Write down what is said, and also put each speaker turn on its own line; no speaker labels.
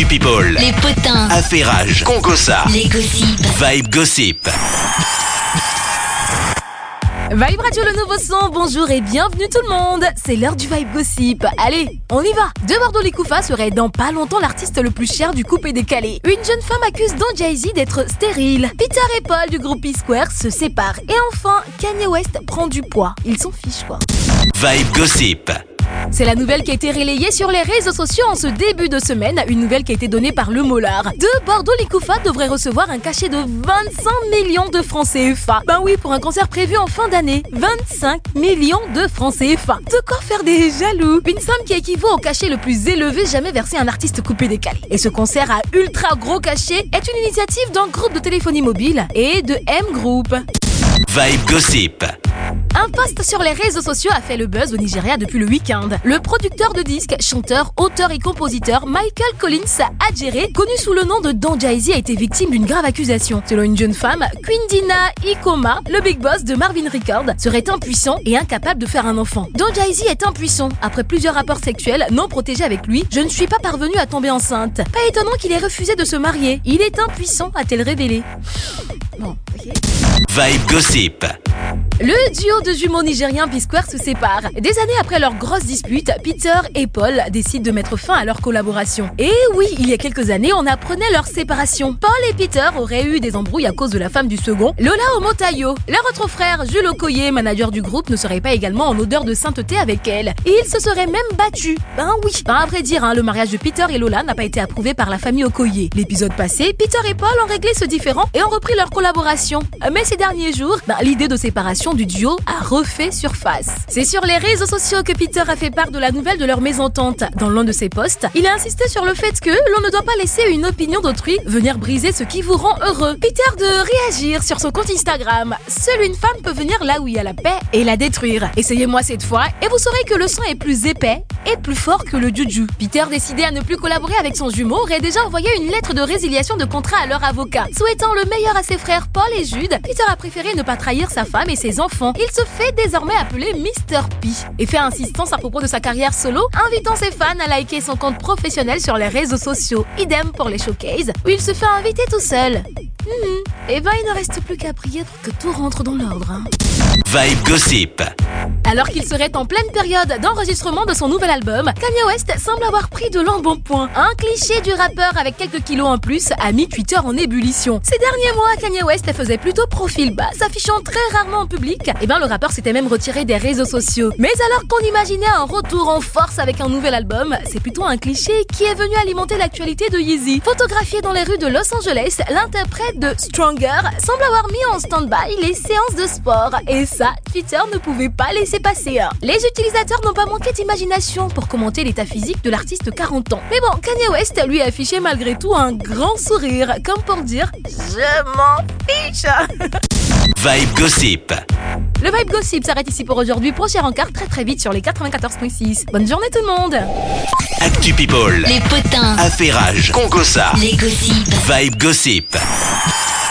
Actu People,
les potins,
Affairage, Congossa,
les gossips.
Vibe Gossip.
Vibe Radio, le nouveau son, bonjour et bienvenue tout le monde. C'est l'heure du Vibe Gossip. Allez, on y va. De Bordeaux Likoufa serait dans pas longtemps l'artiste le plus cher du coupé décalé. Une jeune femme accuse Don Jay-Z d'être stérile. Peter et Paul du groupe P-Square se séparent. Et enfin, Kanye West prend du poids. Ils s'en fichent quoi.
Vibe Gossip.
C'est la nouvelle qui a été relayée sur les réseaux sociaux en ce début de semaine, une nouvelle qui a été donnée par le Mollard. De Bordeaux Likoufa devrait recevoir un cachet de 25 millions de francs CFA. Ben oui, pour un concert prévu en fin d'année. 25 millions de francs CFA. De quoi faire des jaloux. Une somme qui équivaut au cachet le plus élevé jamais versé à un artiste coupé décalé. Et ce concert à ultra gros cachet est une initiative d'un groupe de téléphonie mobile et de M Group.
Vibe Gossip.
Un post sur les réseaux sociaux a fait le buzz au Nigeria depuis le week-end. Le producteur de disques, chanteur, auteur et compositeur Michael Collins Adjere, connu sous le nom de Don Jay-Z, a été victime d'une grave accusation. Selon une jeune femme, Quindina Ikoma, le big boss de Marvin Records, serait impuissant et incapable de faire un enfant. Don Jay-Z est impuissant. Après plusieurs rapports sexuels non protégés avec lui, je ne suis pas parvenue à tomber enceinte. Pas étonnant qu'il ait refusé de se marier. Il est impuissant, a-t-elle révélé. Bon, ok.
Vibe Gossip.
Le duo de jumeaux nigériens P-Square se sépare. Des années après leur grosse dispute, Peter et Paul décident de mettre fin à leur collaboration. Et oui, il y a quelques années, on apprenait leur séparation. Paul et Peter auraient eu des embrouilles à cause de la femme du second, Lola Omotayo. Leur autre frère, Jules Okoye, manager du groupe, ne serait pas également en odeur de sainteté avec elle. Et ils se seraient même battus. Ben oui. Ben à vrai dire, le mariage de Peter et Lola n'a pas été approuvé par la famille Okoye. L'épisode passé, Peter et Paul ont réglé ce différend et ont repris leur collaboration. Mais ces derniers jours, l'idée de séparation du duo a refait surface. C'est sur les réseaux sociaux que Peter a fait part de la nouvelle de leur mésentente. Dans l'un de ses posts, il a insisté sur le fait que l'on ne doit pas laisser une opinion d'autrui venir briser ce qui vous rend heureux. Peter de réagir sur son compte Instagram. Seule une femme peut venir là où il y a la paix et la détruire. Essayez-moi cette fois et vous saurez que le son est plus épais et plus fort que le juju. Peter, décidé à ne plus collaborer avec son jumeau, aurait déjà envoyé une lettre de résiliation de contrat à leur avocat. Souhaitant le meilleur à ses frères Paul et Jude, Peter a préféré ne pas trahir sa femme et ses enfants. Il se fait désormais appeler Mr. P et fait insistance à propos de sa carrière solo, invitant ses fans à liker son compte professionnel sur les réseaux sociaux. Idem pour les showcases, où il se fait inviter tout seul. Et ben il ne reste plus qu'à prier pour que tout rentre dans l'ordre.
Vibe Gossip.
Alors qu'il serait en pleine période d'enregistrement de son nouvel album, Kanye West semble avoir pris de l'embonpoint. Un cliché du rappeur avec quelques kilos en plus a mis Twitter en ébullition. Ces derniers mois, Kanye West faisait plutôt profil bas, s'affichant très rarement en public. Et ben le rappeur s'était même retiré des réseaux sociaux. Mais alors qu'on imaginait un retour en force avec un nouvel album, c'est plutôt un cliché qui est venu alimenter l'actualité de Yeezy. Photographié dans les rues de Los Angeles, l'interprète de Stronger semble avoir mis en stand-by les séances de sport. Et ça, Twitter ne pouvait pas laisser passer. Les utilisateurs n'ont pas manqué d'imagination pour commenter l'état physique de l'artiste de 40 ans. Mais bon, Kanye West lui a affiché malgré tout un grand sourire, comme pour dire « Je m'en fiche !»
Vibe Gossip.
Le Vibe Gossip s'arrête ici pour aujourd'hui. Prochain encart très vite sur les 94.6. Bonne journée tout le monde.
Actu People,
Les potins,
Affairage, Congossa,
les gossips.
Vibe Gossip.